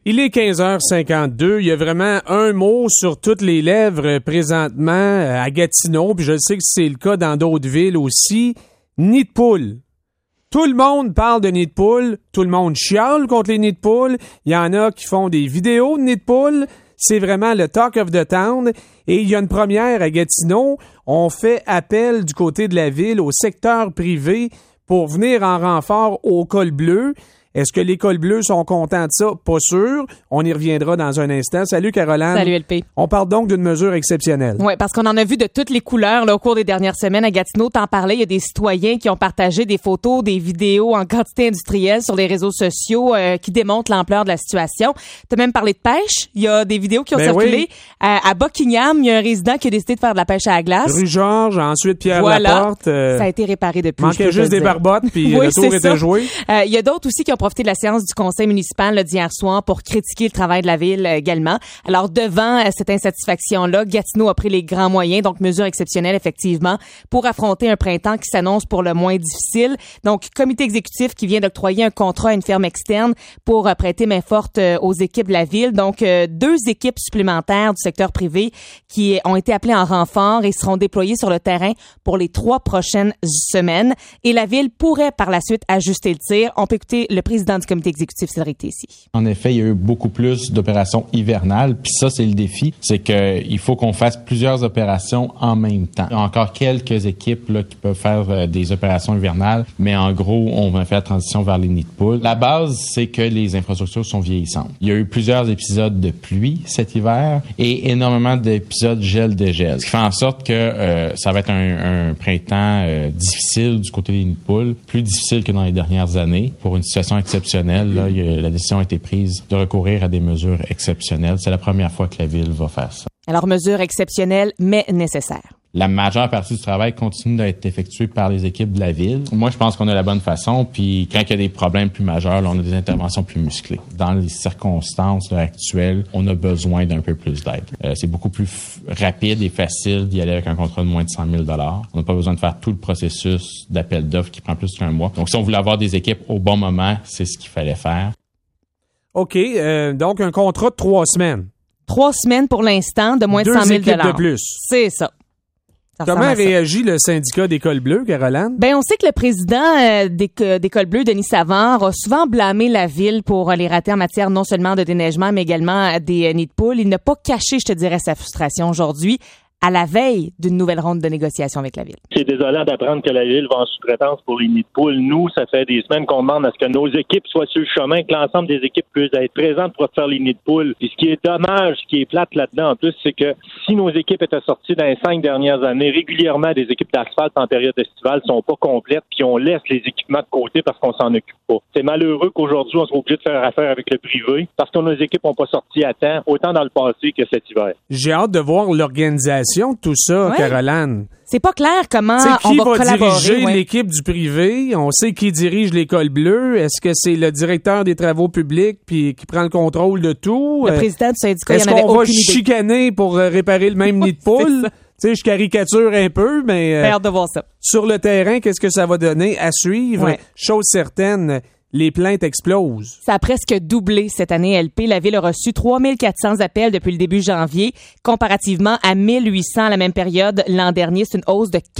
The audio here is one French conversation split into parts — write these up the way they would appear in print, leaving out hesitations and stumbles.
Il est 15h52. Il y a vraiment un mot sur toutes les lèvres présentement à Gatineau, puis je sais que c'est le cas dans d'autres villes aussi. Nid de poule. Tout le monde parle de nid de poule. Tout le monde chiale contre les nids de poule. Il y en a qui font des vidéos de nid de poule. C'est vraiment le talk of the town. Et il y a une première à Gatineau. On fait appel du côté de la ville au secteur privé pour venir en renfort au col bleu. Est-ce que les cols bleus sont contents de ça? Pas sûr. On y reviendra dans un instant. Salut, Caroline. Salut, LP. On parle donc d'une mesure exceptionnelle. Oui, parce qu'on en a vu de toutes les couleurs là, au cours des dernières semaines à Gatineau. T'en parlais, il y a des citoyens qui ont partagé des photos, des vidéos en quantité industrielle sur les réseaux sociaux qui démontrent l'ampleur de la situation. T'as même parlé de pêche. Il y a des vidéos qui ont circulé. Oui. À Buckingham, il y a un résident qui a décidé de faire de la pêche à la glace. Rue Georges, ensuite Pierre voilà. Laporte. Ça a été réparé depuis. Manquait juste des barbottes, puis oui, le tour était joué. Il y a d'autres aussi qui ont profité de la séance du conseil municipal d'hier soir pour critiquer le travail de la ville également. Alors, devant cette insatisfaction-là, Gatineau a pris les grands moyens, donc mesures exceptionnelles, effectivement, pour affronter un printemps qui s'annonce pour le moins difficile. Donc, comité exécutif qui vient d'octroyer un contrat à une firme externe pour prêter main forte aux équipes de la ville. Donc, 2 équipes supplémentaires du secteur privé qui ont été appelées en renfort et seront déployées sur le terrain pour les 3 prochaines semaines. Et la ville pourrait par la suite ajuster le tir. On peut écouter le président du comité exécutif, Cédric Tessier. En effet, il y a eu beaucoup plus d'opérations hivernales, puis ça, c'est le défi, c'est qu'il faut qu'on fasse plusieurs opérations en même temps. Il y a encore quelques équipes là, qui peuvent faire des opérations hivernales, mais en gros, on va faire la transition vers les nids de poules. La base, c'est que les infrastructures sont vieillissantes. Il y a eu plusieurs épisodes de pluie cet hiver et énormément d'épisodes gel-dégel, ce qui fait en sorte que ça va être un printemps difficile du côté des nids de poules, plus difficile que dans les dernières années. Pour une situation exceptionnelle, là, la décision a été prise de recourir à des mesures exceptionnelles. C'est la première fois que la ville va faire ça. Alors, mesures exceptionnelles, mais nécessaires. La majeure partie du travail continue d'être effectuée par les équipes de la ville. Moi, je pense qu'on a la bonne façon. Puis, quand il y a des problèmes plus majeurs, là, on a des interventions plus musclées. Dans les circonstances là, actuelles, on a besoin d'un peu plus d'aide. C'est beaucoup plus rapide et facile d'y aller avec un contrat de moins de 100 000 $. On n'a pas besoin de faire tout le processus d'appel d'offres qui prend plus qu'un mois. Donc, si on voulait avoir des équipes au bon moment, c'est ce qu'il fallait faire. OK. Donc, un contrat de 3 semaines. 3 semaines pour l'instant, de moins de 100 000 $. 2 équipes de plus. C'est ça. Comment réagit le syndicat des cols bleus, Caroline? Ben, on sait que le président des cols bleus, Denis Savard, a souvent blâmé la ville pour les ratés en matière non seulement de déneigement, mais également des nids de poules. Il n'a pas caché, je te dirais, sa frustration aujourd'hui, à la veille d'une nouvelle ronde de négociation avec la ville. C'est désolant d'apprendre que la ville va en sous-traitance pour les nids de poules. Nous, ça fait des semaines qu'on demande à ce que nos équipes soient sur le chemin, que l'ensemble des équipes puissent être présentes pour faire les nids de poules. Puis ce qui est dommage, ce qui est plate là-dedans en plus, c'est que si nos équipes étaient sorties dans les 5 dernières années, régulièrement des équipes d'asphalte en période estivale sont pas complètes, puis on laisse les équipements de côté parce qu'on s'en occupe pas. C'est malheureux qu'aujourd'hui on soit obligé de faire affaire avec le privé parce que nos équipes n'ont pas sorti à temps, autant dans le passé que cet hiver. J'ai hâte de voir l'organisation de tout ça, ouais. Caroline. C'est pas clair comment on va collaborer. Qui va diriger l'équipe du privé? On sait qui dirige les cols bleus. Est-ce que c'est le directeur des travaux publics puis qui prend le contrôle de tout? Le président du syndicat, est-ce qu'on va chicaner pour réparer le même nid de poule? Tu sais, je caricature un peu, mais hâte de voir ça. Sur le terrain, qu'est-ce que ça va donner à suivre? Ouais. Chose certaine, les plaintes explosent. Ça a presque doublé cette année, LP. La ville a reçu 3400 appels depuis le début janvier, comparativement à 1800 à la même période l'an dernier. C'est une hausse de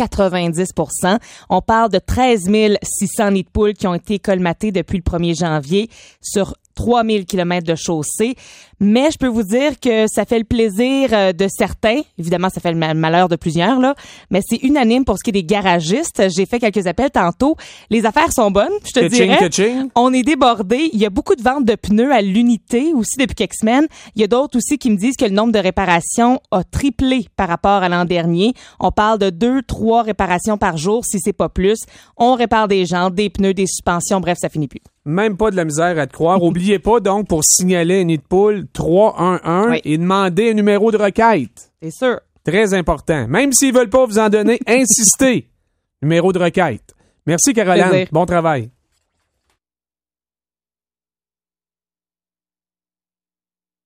90%. On parle de 13 600 nids de poules qui ont été colmatés depuis le 1er janvier sur 3000 kilomètres de chaussée. Mais je peux vous dire que ça fait le plaisir de certains. Évidemment, ça fait le malheur de plusieurs, là. Mais c'est unanime pour ce qui est des garagistes. J'ai fait quelques appels tantôt. Les affaires sont bonnes, je te dirais. On est débordés. Il y a beaucoup de ventes de pneus à l'unité aussi depuis quelques semaines. Il y a d'autres aussi qui me disent que le nombre de réparations a triplé par rapport à l'an dernier. On parle de 2-3 réparations par jour, si c'est pas plus. On répare des jantes, des pneus, des suspensions. Bref, ça finit plus. Même pas de la misère à te croire. Oubliez pas, donc, pour signaler un nid de poule, 311 oui. Et demander un numéro de requête. C'est sûr. Très important. Même s'ils veulent pas vous en donner, insistez. Numéro de requête. Merci, Caroline. Bon travail.